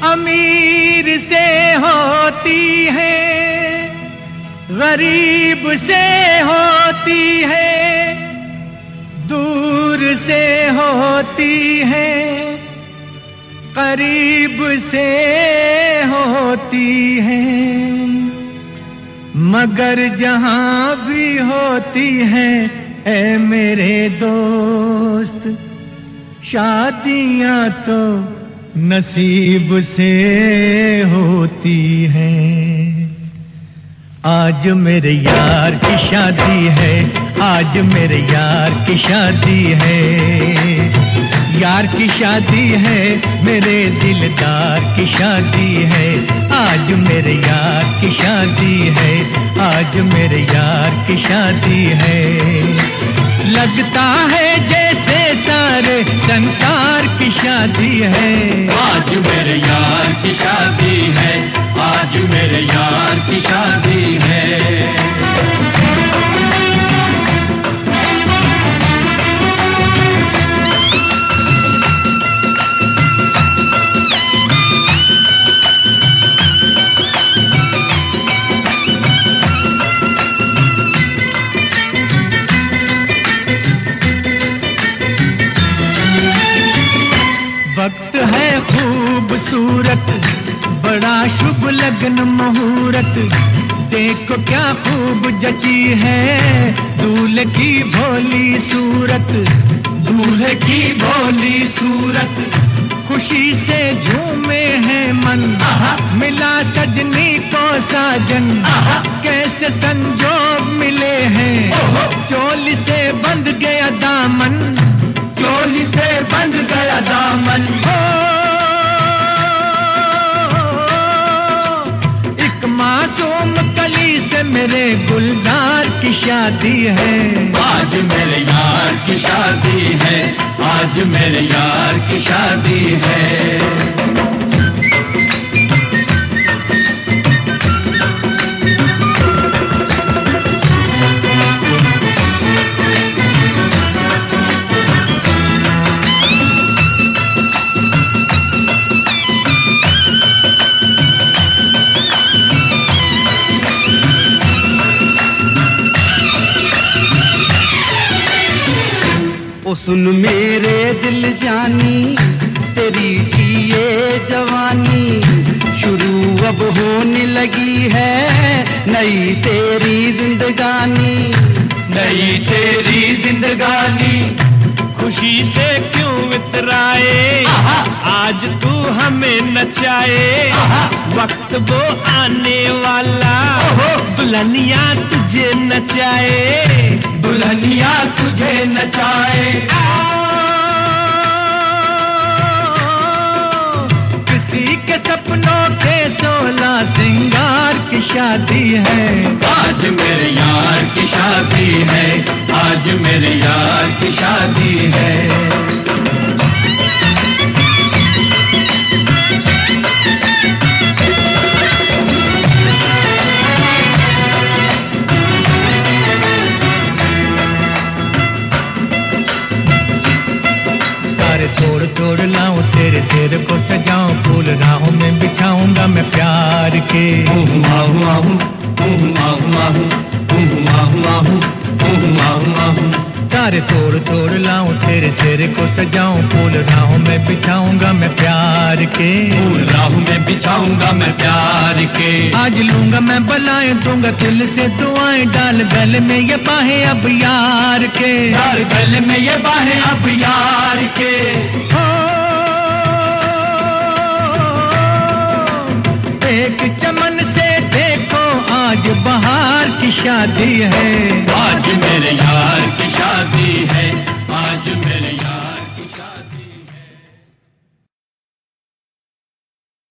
अमीर से होती है, गरीब से होती है, दूर से होती है, करीब से होती है, मगर जहां भी होती है ऐ मेरे दोस्त, शादियां तो नसीब से होती हैं। आज मेरे यार की शादी है, आज मेरे यार की शादी है, यार की शादी है, मेरे दिलदार की शादी है, आज मेरे यार की शादी है, आज मेरे यार की शादी है। लगता है जैसे सारे संसार की शादी है, आज मेरे यार की शादी है, आज मेरे यार की शादी है। वक्त है खूबसूरत, बड़ा शुभ लगन मुहूर्त, देखो क्या खूब जची है दूल्हे की भोली सूरत, दूल्हे की भोली सूरत, खुशी से झूमे हैं मन, मिला सजनी को साजन, कैसे संजोग मिले हैं, चोली से बंध गया दामन, चोली से बंध गया दामन। एक मासूम कली से मेरे गुलजार की शादी है, आज मेरे यार की शादी है, आज मेरे यार की शादी है। सुन मेरे दिल जानी, तेरी जिए जवानी, शुरू अब होने लगी है नई तेरी जिंदगानी, नई तेरी जिंदगानी, खुशी से क्यों इतराए, आज तू हमें नचाए, वक्त वो आने वाला, दुल्हनिया तुझे नचाए, दुल्हनिया तुझे नचाए। किसी के सपनों के 16 सिंगार की शादी है, आज मेरे यार की शादी है, आज मेरे यार की शादी है। तोड़ तोड़ लाऊं तेरे सिर को सजाऊं, फूल राहों में बिछाऊंगा मैं प्यार के, आहू आहू आहू आहू आहू आहू आहू आहू। तारे तोड़ तोड़ लाऊं तेरे सिर को सजाऊं, फूल राहों में बिछाऊंगा मैं प्यार के, फूल राहों में बिछाऊंगा मैं प्यार के। आज लूंगा मैं बलाएं, दूंगा दिल से दुआएं, डाल गले में ये बाहें अब यार के, डाल गले में ये बाहें अब यार के। एक चमन से देखो आज बहार की शादी है, आज